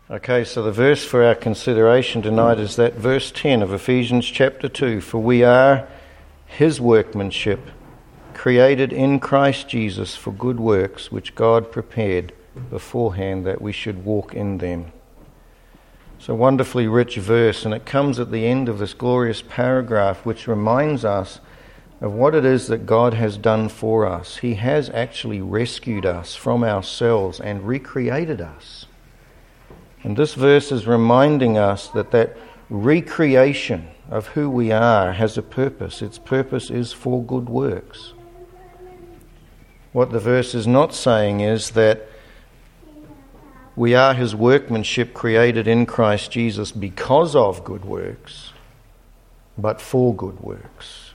Okay, so the verse for our consideration tonight is that verse 10 of Ephesians chapter 2. For we are his workmanship, created in Christ Jesus for good works, which God prepared beforehand that we should walk in them. It's a wonderfully rich verse, and it comes at the end of this glorious paragraph, which reminds us of what it is that God has done for us. He has actually rescued us from ourselves and recreated us. And this verse is reminding us that recreation of who we are has a purpose. Its purpose is for good works. What the verse is not saying is that we are his workmanship created in Christ Jesus because of good works, but for good works.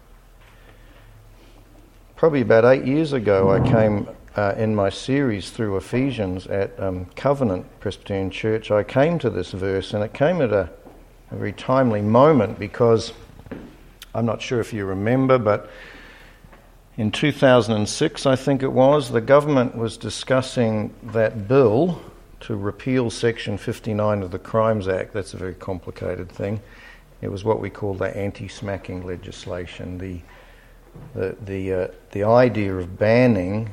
Probably about 8 years ago, I came in my series through Ephesians at Covenant Presbyterian Church. I came to this verse, and it came at a very timely moment because I'm not sure if you remember, but in 2006, I think it was, the government was discussing that bill to repeal Section 59 of the Crimes Act. That's a very complicated thing. It was what we call the anti-smacking legislation, the idea of banning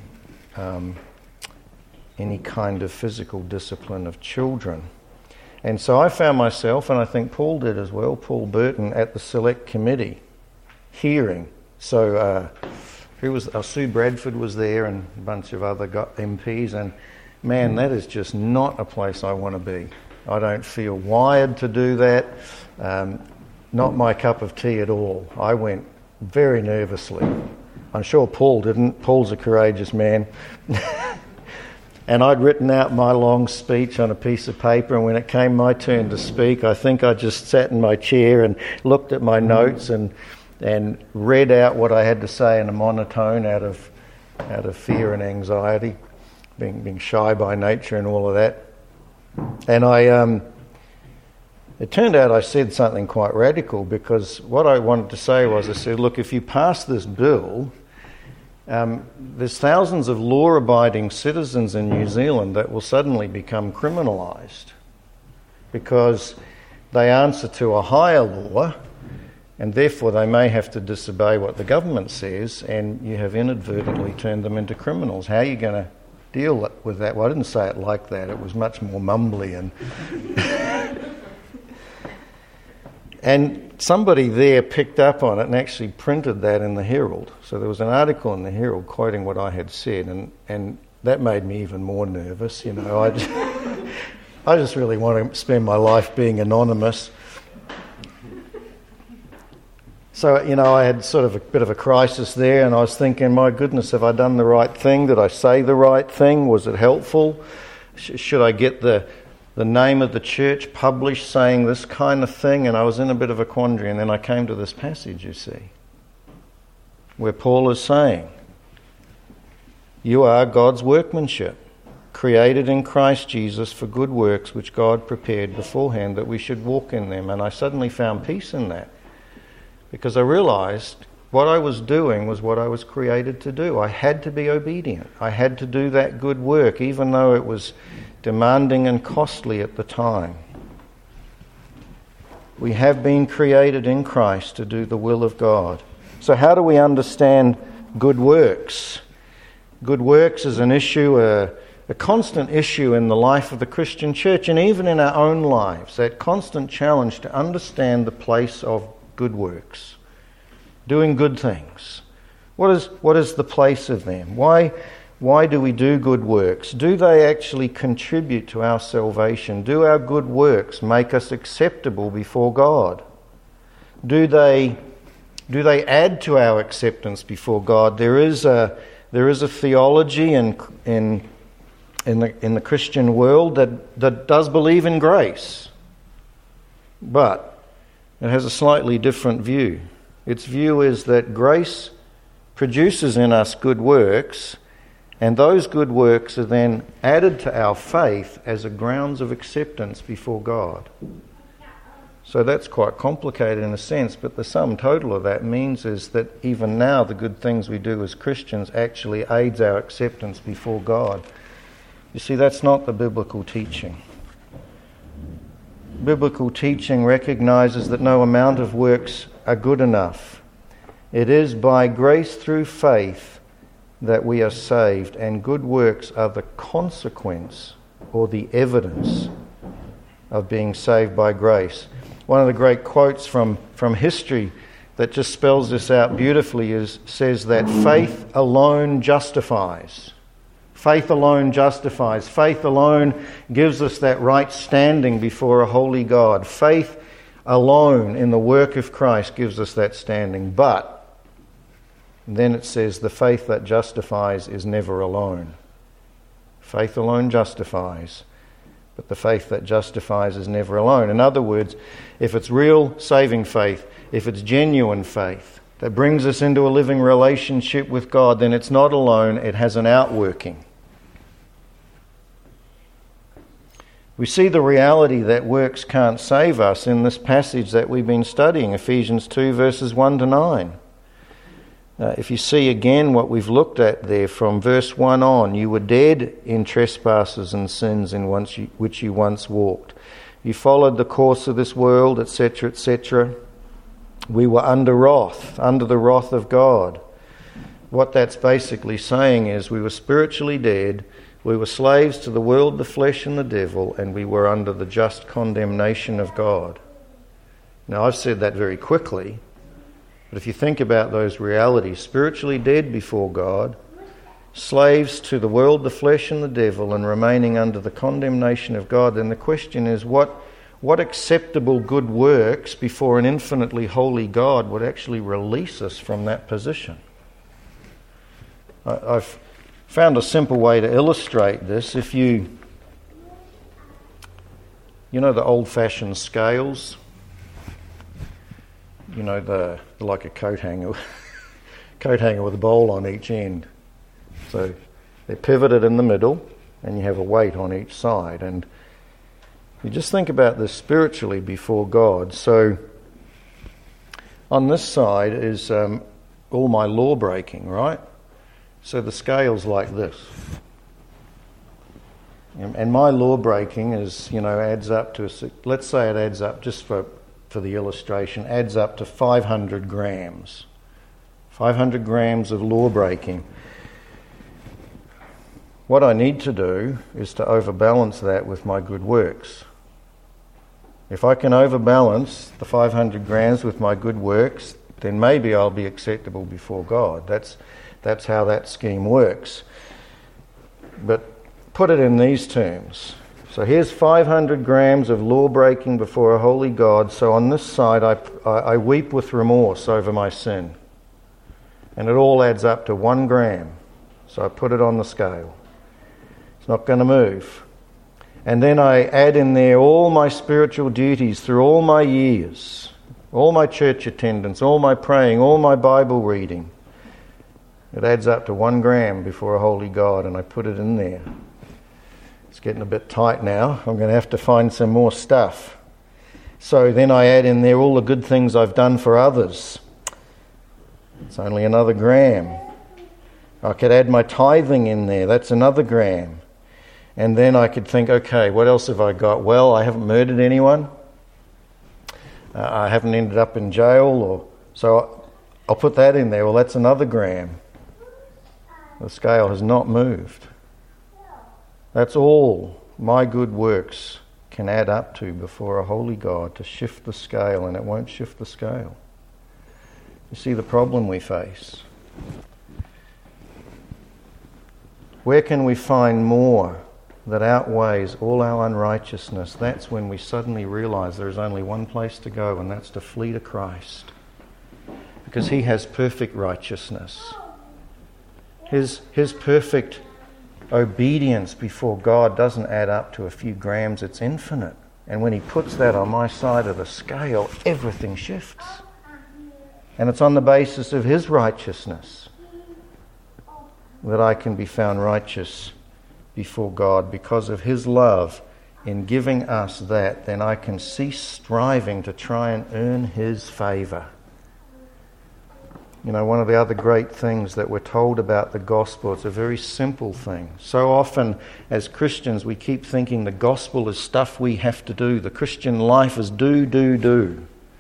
any kind of physical discipline of children. And so I found myself, and I think Paul did as well, Paul Burton, at the Select Committee hearing. So Sue Bradford was there and a bunch of other MPs, and man, that is just not a place I want to be. I don't feel wired to do that. Not my cup of tea at all. I went very nervously. I'm sure Paul didn't. Paul's a courageous man. And I'd written out my long speech on a piece of paper, and when it came my turn to speak, I think I just sat in my chair and looked at my notes and read out what I had to say in a monotone out of fear and anxiety, being shy by nature and all of that. And it turned out I said something quite radical, because what I wanted to say was, I said, look, if you pass this bill, there's thousands of law-abiding citizens in New Zealand that will suddenly become criminalised because they answer to a higher law, and therefore they may have to disobey what the government says, and you have inadvertently turned them into criminals. How are you going to deal with that? Well, I didn't say it like that. It was much more mumbly and... And somebody there picked up on it and actually printed that in the Herald. So there was an article in the Herald quoting what I had said, and that made me even more nervous. You know, I just really want to spend my life being anonymous. So, you know, I had sort of a bit of a crisis there, and I was thinking, my goodness, have I done the right thing? Did I say the right thing? Was it helpful? Should I get the name of the church published saying this kind of thing? And I was in a bit of a quandary, and then I came to this passage, you see, where Paul is saying, you are God's workmanship, created in Christ Jesus for good works which God prepared beforehand that we should walk in them. And I suddenly found peace in that, because I realised what I was doing was what I was created to do. I had to be obedient. I had to do that good work, even though it was demanding and costly at the time. We have been created in Christ to do the will of God. So how do we understand good works? Good works is an issue, a constant issue in the life of the Christian church, and even in our own lives, that constant challenge to understand the place of good works, doing good things. What is the place of them? Why do we do good works? Do they actually contribute to our salvation? Do our good works make us acceptable before God? Do they add to our acceptance before God? There is a theology in the Christian world that does believe in grace, but it has a slightly different view. Its view is that grace produces in us good works, and those good works are then added to our faith as a grounds of acceptance before God. So that's quite complicated in a sense, but the sum total of that means is that even now the good things we do as Christians actually aids our acceptance before God. You see, that's not the biblical teaching. biblical teaching recognizes that no amount of works are good enough. It is by grace through faith that we are saved, and good works are the consequence or the evidence of being saved by grace. One of the great quotes from history that just spells this out beautifully says that faith alone justifies. Faith alone justifies. Faith alone gives us that right standing before a holy God. Faith alone in the work of Christ gives us that standing. But then it says the faith that justifies is never alone. Faith alone justifies, but the faith that justifies is never alone. In other words, if it's real saving faith, if it's genuine faith that brings us into a living relationship with God, then it's not alone, it has an outworking. We see the reality that works can't save us in this passage that we've been studying, Ephesians 2 verses 1 to 9. If you see again what we've looked at there from verse 1 on, you were dead in trespasses and sins in which you once walked. You followed the course of this world, etc., etc. We were under the wrath of God. What that's basically saying is we were spiritually dead, we were slaves to the world, the flesh and the devil, and we were under the just condemnation of God. Now, I've said that very quickly, but if you think about those realities, spiritually dead before God, slaves to the world, the flesh and the devil, and remaining under the condemnation of God, then the question is what acceptable good works before an infinitely holy God would actually release us from that position? I've found a simple way to illustrate this. If you know the old-fashioned scales, like a coat hanger with a bowl on each end. So they're pivoted in the middle, and you have a weight on each side. And you just think about this spiritually before God. So on this side is all my law breaking, right? So the scale's like this. And my law breaking is, adds up to, let's say it adds up, just for the illustration, adds up to 500 grams. 500 grams of law breaking. What I need to do is to overbalance that with my good works. If I can overbalance the 500 grams with my good works, then maybe I'll be acceptable before God. That's how that scheme works. But put it in these terms. So here's 500 grams of law breaking before a holy God. So on this side I weep with remorse over my sin. And it all adds up to 1 gram. So I put it on the scale. It's not going to move. And then I add in there all my spiritual duties through all my years, all my church attendance, all my praying, all my Bible reading. It adds up to 1 gram before a holy God, and I put it in there. It's getting a bit tight now. I'm going to have to find some more stuff. So then I add in there all the good things I've done for others. It's only another gram. I could add my tithing in there. That's another gram. And then I could think, okay, what else have I got? Well, I haven't murdered anyone. I haven't ended up in jail. So I'll put that in there. Well, that's another gram. The scale has not moved. That's all my good works can add up to before a holy God to shift the scale, and it won't shift the scale. You see the problem we face. Where can we find more that outweighs all our unrighteousness? That's when we suddenly realise there is only one place to go, and that's to flee to Christ. Because He has perfect righteousness. His perfect obedience before God doesn't add up to a few grams, it's infinite. And when He puts that on my side of the scale, everything shifts. And it's on the basis of His righteousness that I can be found righteous before God. Because of His love in giving us that, then I can cease striving to try and earn His favour. You know, one of the other great things that we're told about the gospel, it's a very simple thing. So often as Christians we keep thinking the gospel is stuff we have to do. The Christian life is do.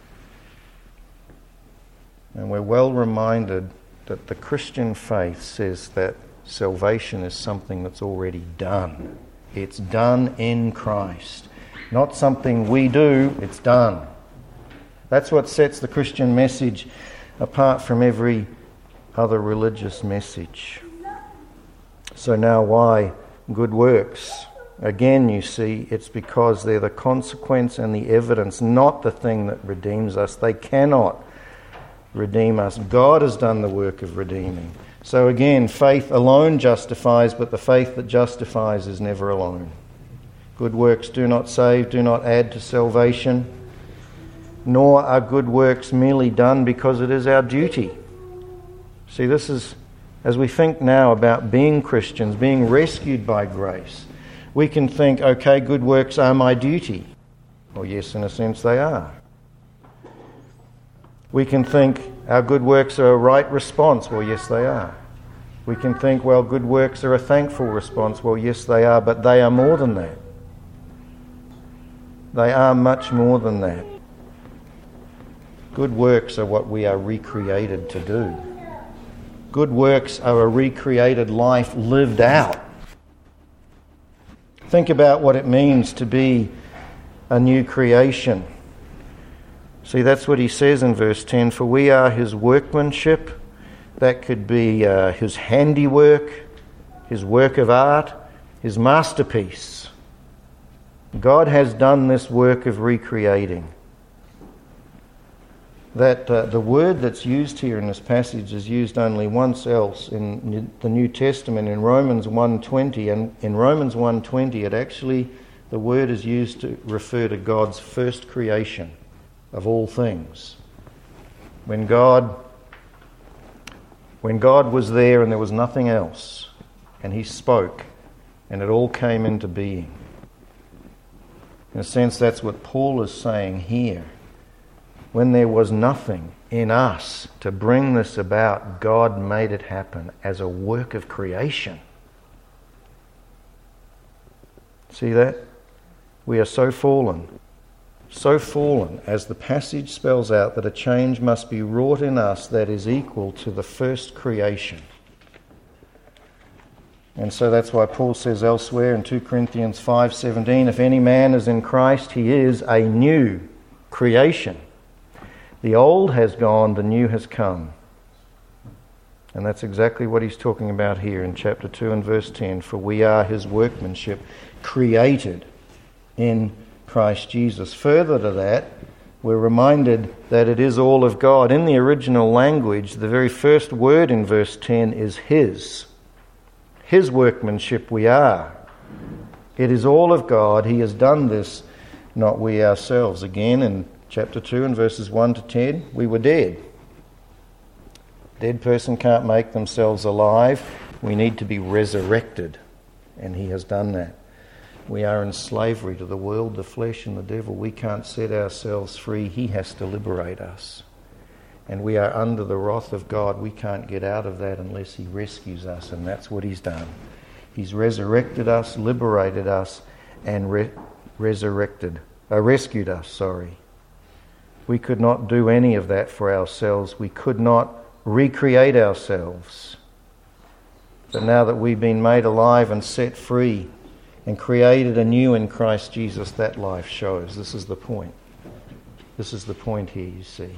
And we're well reminded that the Christian faith says that salvation is something that's already done. It's done in Christ. Not something we do, it's done. That's what sets the Christian message apart from every other religious message. So now why good works? Again, you see, it's because they're the consequence and the evidence, not the thing that redeems us. They cannot redeem us. God has done the work of redeeming. So again, faith alone justifies, but the faith that justifies is never alone. Good works do not save, do not add to salvation, nor are good works merely done because it is our duty. See, this is, as we think now about being Christians, being rescued by grace, we can think, okay, good works are my duty. Well, yes, in a sense they are. We can think our good works are a right response. Well, yes, they are. We can think, well, good works are a thankful response. Well, yes, they are, but they are more than that. They are much more than that. Good works are what we are recreated to do. Good works are a recreated life lived out. Think about what it means to be a new creation. See, that's what he says in verse 10, for we are his workmanship. That could be his handiwork, his work of art, his masterpiece. God has done this work of recreating. That the word that's used here in this passage is used only once else in the New Testament, in Romans 1:20. And in Romans 1:20, the word is used to refer to God's first creation of all things. When God was there and there was nothing else, and he spoke, and it all came into being. In a sense, that's what Paul is saying here. When there was nothing in us to bring this about, God made it happen as a work of creation. See that? We are so fallen, as the passage spells out, that a change must be wrought in us that is equal to the first creation. And so that's why Paul says elsewhere in 2 Corinthians 5:17, if any man is in Christ, he is a new creation. The old has gone, the new has come. And that's exactly what he's talking about here in chapter 2 and verse 10. For we are his workmanship, created in Christ Jesus. Further to that, we're reminded that it is all of God. In the original language, the very first word in verse 10 is his. His workmanship we are. It is all of God. He has done this, not we ourselves. Again, in chapter 2 and verses 1 to 10, we were dead. Dead person can't make themselves alive. We need to be resurrected, and he has done that. We are in slavery to the world, the flesh, and the devil. We can't set ourselves free. He has to liberate us. And we are under the wrath of God. We can't get out of that unless he rescues us, and that's what he's done. He's resurrected us, liberated us, and rescued us. We could not do any of that for ourselves. We could not recreate ourselves. But now that we've been made alive and set free and created anew in Christ Jesus, that life shows. This is the point. This is the point here, you see.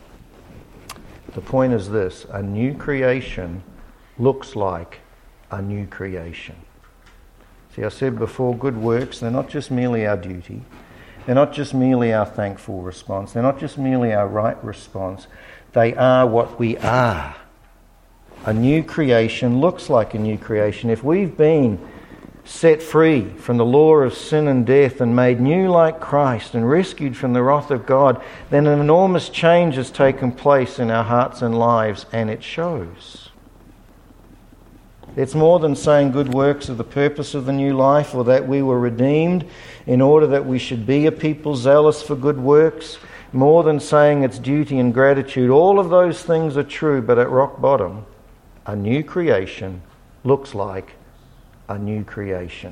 The point is this: a new creation looks like a new creation. See, I said before, good works, they're not just merely our duty. They're not just merely our thankful response. They're not just merely our right response. They are what we are. A new creation looks like a new creation. If we've been set free from the law of sin and death and made new like Christ and rescued from the wrath of God, then an enormous change has taken place in our hearts and lives, and it shows. It's more than saying good works are the purpose of the new life, or that we were redeemed in order that we should be a people zealous for good works. More than saying it's duty and gratitude. All of those things are true, but at rock bottom, a new creation looks like a new creation.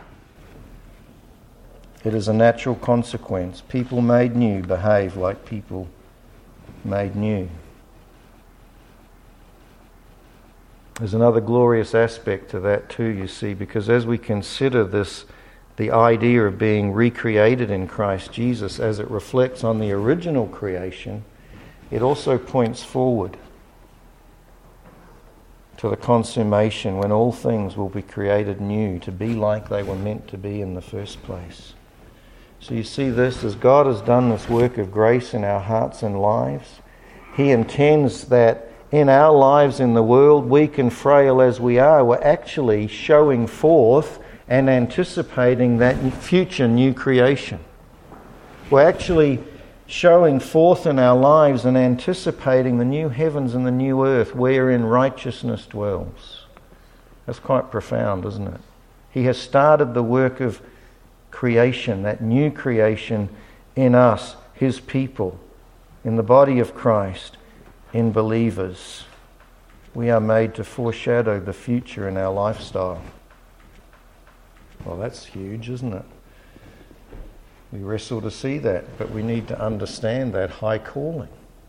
It is a natural consequence. People made new behave like people made new. There's another glorious aspect to that too, you see, because as we consider this, the idea of being recreated in Christ Jesus as it reflects on the original creation, it also points forward to the consummation when all things will be created new to be like they were meant to be in the first place. So you see this, as God has done this work of grace in our hearts and lives, He intends that in our lives in the world, weak and frail as we are, we're actually showing forth and anticipating that future new creation. We're actually showing forth in our lives and anticipating the new heavens and the new earth wherein righteousness dwells. That's quite profound, isn't it? He has started the work of creation, that new creation in us, His people, in the body of Christ, in believers. We are made to foreshadow the future in our lifestyle. Well, that's huge, isn't it? We wrestle to see that, but we need to understand that high calling,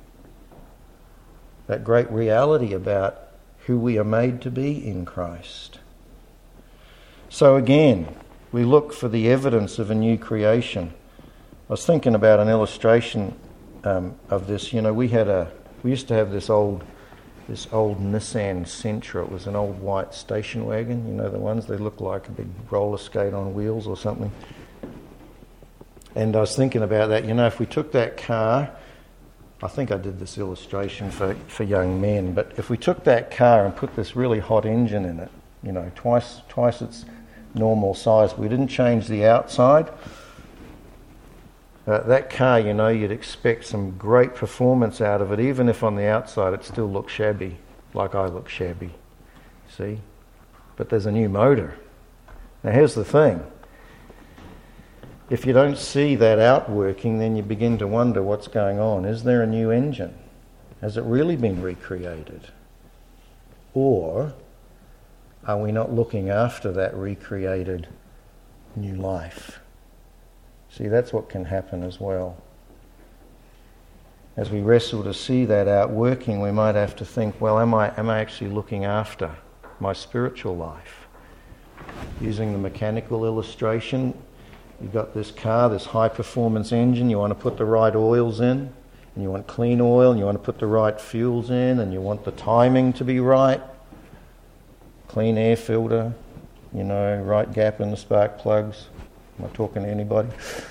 that great reality about who we are made to be in Christ. So again, we look for the evidence of a new creation. I was thinking about an illustration of this. You know, we used to have this old Nissan Sentra. It was an old white station wagon. You know, the ones they look like a big roller skate on wheels or something. And I was thinking about that. You know, if we took that car, I think I did this illustration for young men, but if we took that car and put this really hot engine in it, you know, twice its normal size, we didn't change the outside, that car, you know, you'd expect some great performance out of it, even if on the outside it still looks shabby, like I look shabby. See? But there's a new motor. Now here's the thing. If you don't see that outworking, then you begin to wonder what's going on. Is there a new engine? Has it really been recreated? Or are we not looking after that recreated new life? See, that's what can happen as well. As we wrestle to see that outworking, we might have to think, well, am I actually looking after my spiritual life? Using the mechanical illustration, you've got this car, this high-performance engine, you want to put the right oils in, and you want clean oil, and you want to put the right fuels in, and you want the timing to be right, clean air filter, you know, right gap in the spark plugs. Am I talking to anybody?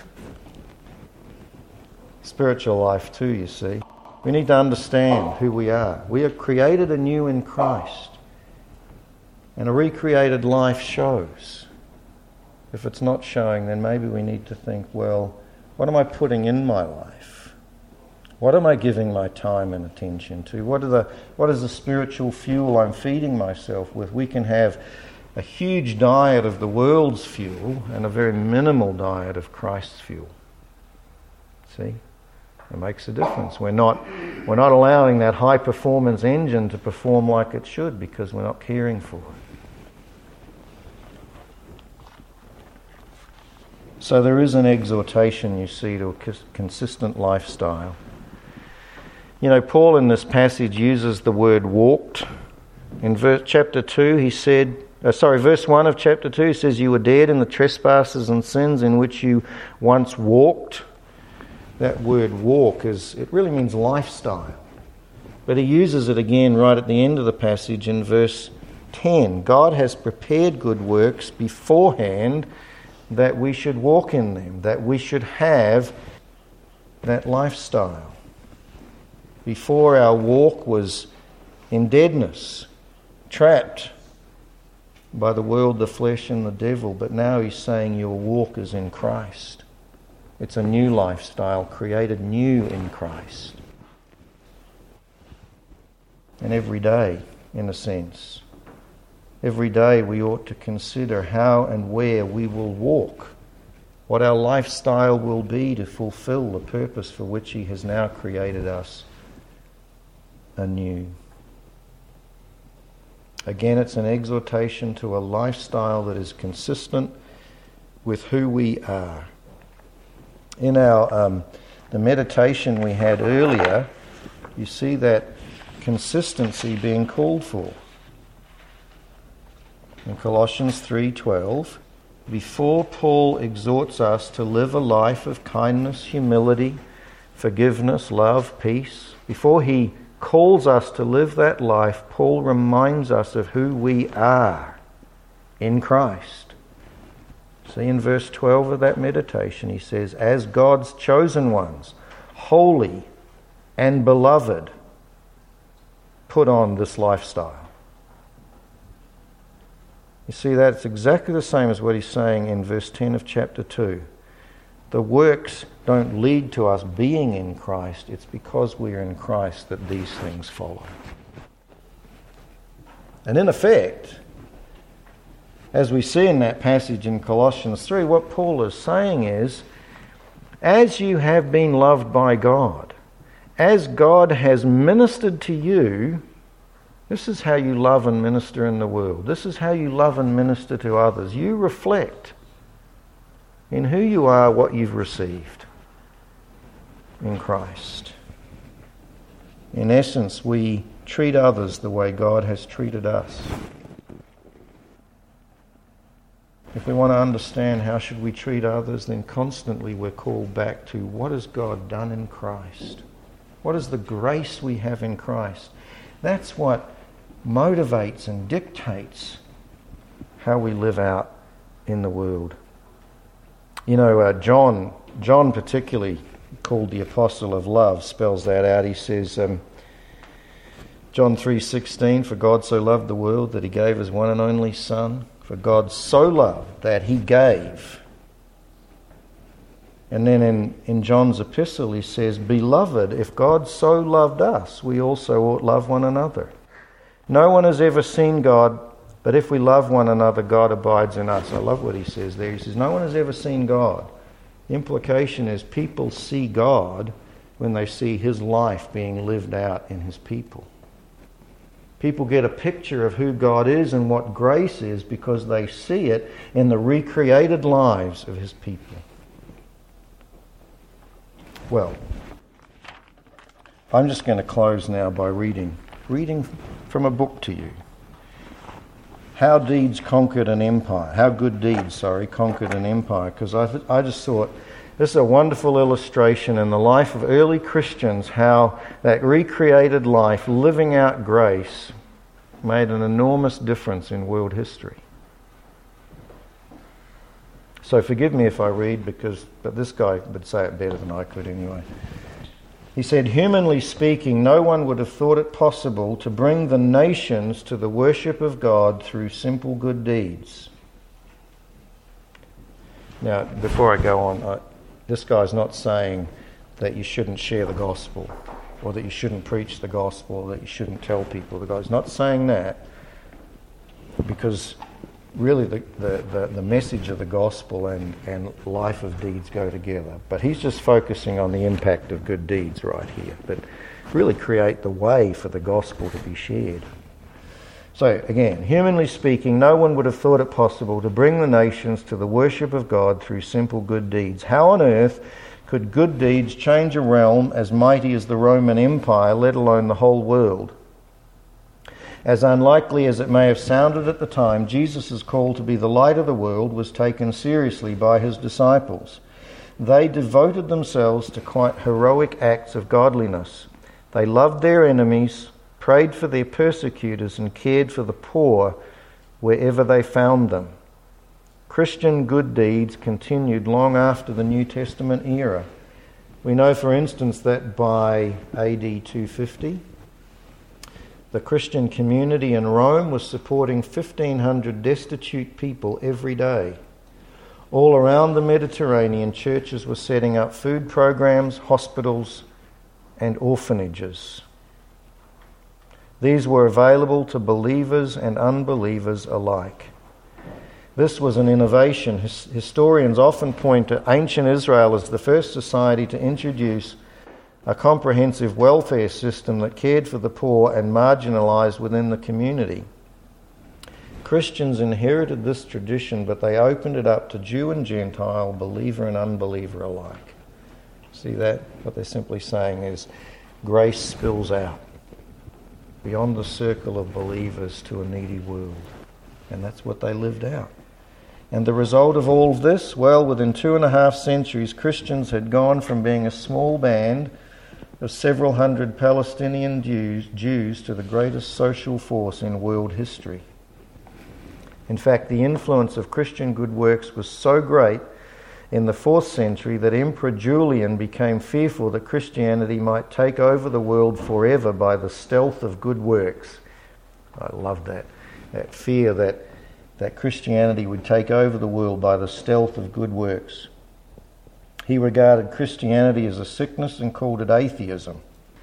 Spiritual life too, you see. We need to understand who we are. We are created anew in Christ. And a recreated life shows. If it's not showing, then maybe we need to think, well, what am I putting in my life? What am I giving my time and attention to? What is the spiritual fuel I'm feeding myself with? We can have a huge diet of the world's fuel and a very minimal diet of Christ's fuel. See? It makes a difference. We're not allowing that high performance engine to perform like it should because we're not caring for it. So there is an exhortation, you see, to a consistent lifestyle. You know, Paul in this passage uses the word walked. In chapter 2 he said, verse 1 of chapter 2 says, you were dead in the trespasses and sins in which you once walked. That word walk it really means lifestyle. But he uses it again right at the end of the passage in verse 10. God has prepared good works beforehand that we should walk in them, that we should have that lifestyle. Before, our walk was in deadness, trapped by the world, the flesh and the devil, but now he's saying your walk is in Christ. It's a new lifestyle, created new in Christ. And every day, in a sense, Every day we ought to consider how and where we will walk, what our lifestyle will be to fulfill the purpose for which He has now created us anew. Again, it's an exhortation to a lifestyle that is consistent with who we are. In our the meditation we had earlier, you see that consistency being called for. In Colossians 3:12, before Paul exhorts us to live a life of kindness, humility, forgiveness, love, peace, before he calls us to live that life, Paul reminds us of who we are in Christ. See, in verse 12 of that meditation, he says, as God's chosen ones, holy and beloved, put on this lifestyle. You see, that's exactly the same as what he's saying in verse 10 of chapter 2. The works don't lead to us being in Christ. It's because we're in Christ that these things follow. And in effect, as we see in that passage in Colossians 3, what Paul is saying is, as you have been loved by God, as God has ministered to you, this is how you love and minister in the world. This is how you love and minister to others. You reflect in who you are what you've received in Christ. In essence, we treat others the way God has treated us. If we want to understand how should we treat others, then constantly we're called back to what has God done in Christ? What is the grace we have in Christ? That's what motivates and dictates how we live out in the world. You know, John particularly, called the Apostle of Love, spells that out. He says, John 3:16, for God so loved the world that He gave His one and only Son. For God so loved that He gave. And then in John's epistle he says, beloved, if God so loved us, we also ought love one another. No one has ever seen God, but if we love one another, God abides in us. I love what he says there. He says, no one has ever seen God. The implication is people see God when they see His life being lived out in His people. People get a picture of who God is and what grace is because they see it in the recreated lives of His people. Well, I'm just going to close now by reading from a book to you. How good deeds conquered an empire, because I just thought this is a wonderful illustration in the life of early Christians how that recreated life, living out grace, made an enormous difference in world history. So forgive me if I read, but this guy would say it better than I could anyway. He said, humanly speaking, no one would have thought it possible to bring the nations to the worship of God through simple good deeds. Now, before I go on, this guy's not saying that you shouldn't share the gospel, or that you shouldn't preach the gospel, or that you shouldn't tell people the gospel. He's not saying that, because really the message of the gospel and life of deeds go together. But he's just focusing on the impact of good deeds right here, but really create the way for the gospel to be shared. So again, humanly speaking, no one would have thought it possible to bring the nations to the worship of God through simple good deeds. How on earth could good deeds change a realm as mighty as the Roman Empire, let alone the whole world? As unlikely as it may have sounded at the time, Jesus' call to be the light of the world was taken seriously by His disciples. They devoted themselves to quite heroic acts of godliness. They loved their enemies, prayed for their persecutors, and cared for the poor wherever they found them. Christian good deeds continued long after the New Testament era. We know, for instance, that by AD 250, the Christian community in Rome was supporting 1,500 destitute people every day. All around the Mediterranean, churches were setting up food programs, hospitals, and orphanages. These were available to believers and unbelievers alike. This was an innovation. Historians often point to ancient Israel as the first society to introduce a comprehensive welfare system that cared for the poor and marginalised within the community. Christians inherited this tradition, but they opened it up to Jew and Gentile, believer and unbeliever alike. See that? What they're simply saying is grace spills out beyond the circle of believers to a needy world. And that's what they lived out. And the result of all of this? Well, within 2.5 centuries, Christians had gone from being a small band of several hundred Palestinian Jews to the greatest social force in world history. In fact, the influence of Christian good works was so great in the 4th century that Emperor Julian became fearful that Christianity might take over the world forever by the stealth of good works. I love that fear that Christianity would take over the world by the stealth of good works. He regarded Christianity as a sickness and called it atheism.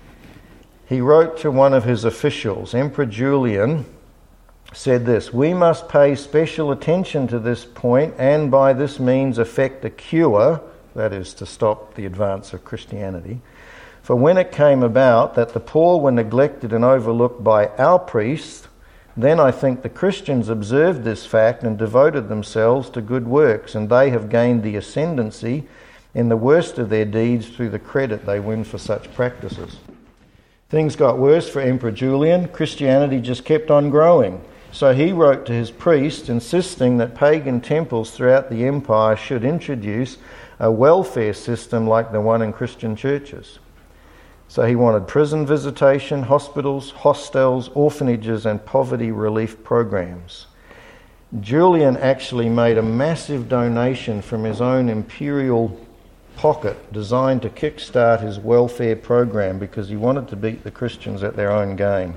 He wrote to one of his officials, Emperor Julian, said this: "We must pay special attention to this point and by this means effect a cure," that is, to stop the advance of Christianity, "for when it came about that the poor were neglected and overlooked by our priests, then I think the Christians observed this fact and devoted themselves to good works, and they have gained the ascendancy in the worst of their deeds through the credit they win for such practices." Things got worse for Emperor Julian. Christianity just kept on growing. So he wrote to his priests insisting that pagan temples throughout the empire should introduce a welfare system like the one in Christian churches. So he wanted prison visitation, hospitals, hostels, orphanages and poverty relief programs. Julian actually made a massive donation from his own imperial pocket designed to kickstart his welfare program because he wanted to beat the Christians at their own game.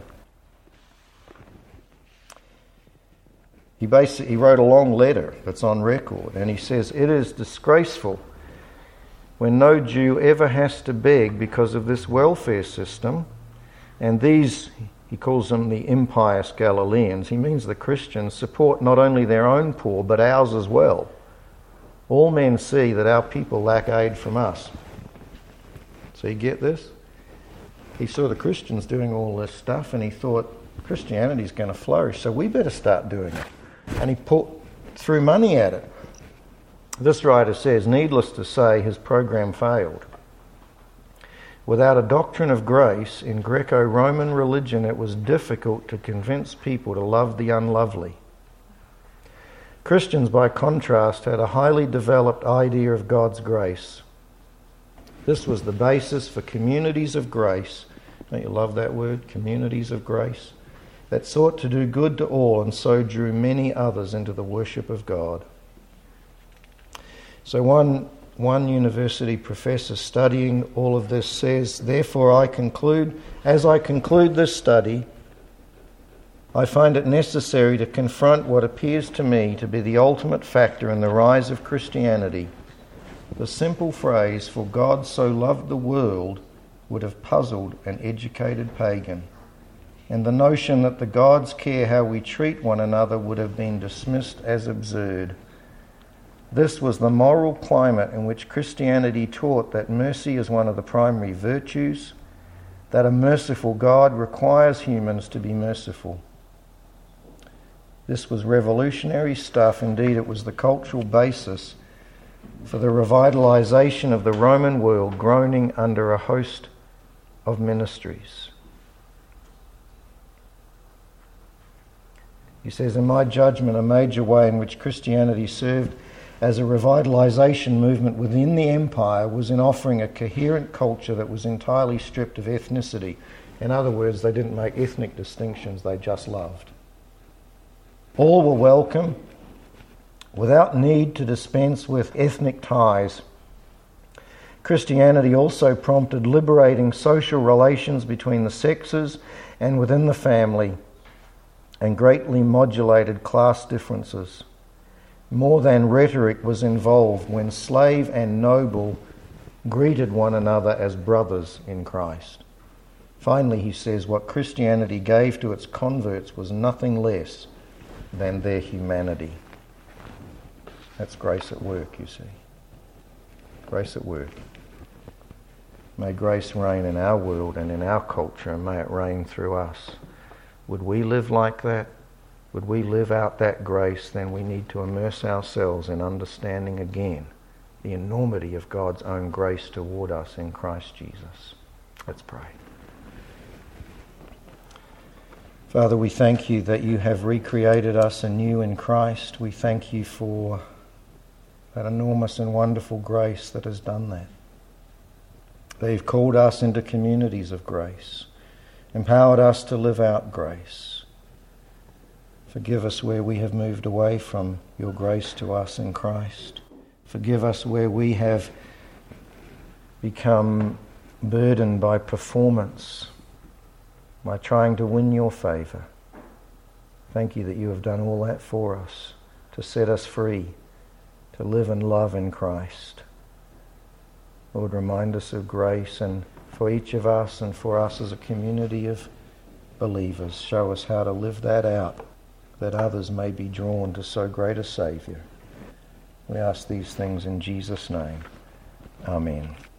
He wrote a long letter that's on record, and he says, "It is disgraceful when no Jew ever has to beg because of this welfare system, and these," he calls them the impious Galileans, he means the Christians, "support not only their own poor but ours as well. All men see that our people lack aid from us." So you get this? He saw the Christians doing all this stuff and he thought, Christianity's going to flourish, so we better start doing it. And he threw money at it. This writer says, needless to say, his program failed. Without a doctrine of grace in Greco-Roman religion, it was difficult to convince people to love the unlovely. Christians, by contrast, had a highly developed idea of God's grace. This was the basis for communities of grace. Don't you love that word? Communities of grace. That sought to do good to all and so drew many others into the worship of God. So one university professor studying all of this says, "Therefore as I conclude this study, I find it necessary to confront what appears to me to be the ultimate factor in the rise of Christianity. The simple phrase, 'For God so loved the world,' would have puzzled an educated pagan. And the notion that the gods care how we treat one another would have been dismissed as absurd. This was the moral climate in which Christianity taught that mercy is one of the primary virtues, that a merciful God requires humans to be merciful. This was revolutionary stuff. Indeed, it was the cultural basis for the revitalization of the Roman world, groaning under a host of ministries." He says, "In my judgment, a major way in which Christianity served as a revitalization movement within the empire was in offering a coherent culture that was entirely stripped of ethnicity." In other words, they didn't make ethnic distinctions, they just loved. All were welcome, without need to dispense with ethnic ties. Christianity also prompted liberating social relations between the sexes and within the family, and greatly modulated class differences. More than rhetoric was involved when slave and noble greeted one another as brothers in Christ. Finally, he says, what Christianity gave to its converts was nothing less than their humanity. That's grace at work, you see. Grace at work. May grace reign in our world and in our culture, and may it reign through us. Would we live like that? Would we live out that grace? Then we need to immerse ourselves in understanding again the enormity of God's own grace toward us in Christ Jesus. Let's pray. Father, we thank you that you have recreated us anew in Christ. We thank you for that enormous and wonderful grace that has done that. That you've called us into communities of grace, empowered us to live out grace. Forgive us where we have moved away from your grace to us in Christ. Forgive us where we have become burdened by performance, by trying to win your favour. Thank you that you have done all that for us, to set us free, to live and love in Christ. Lord, remind us of grace, and for each of us and for us as a community of believers, show us how to live that out, that others may be drawn to so great a Saviour. We ask these things in Jesus' name. Amen.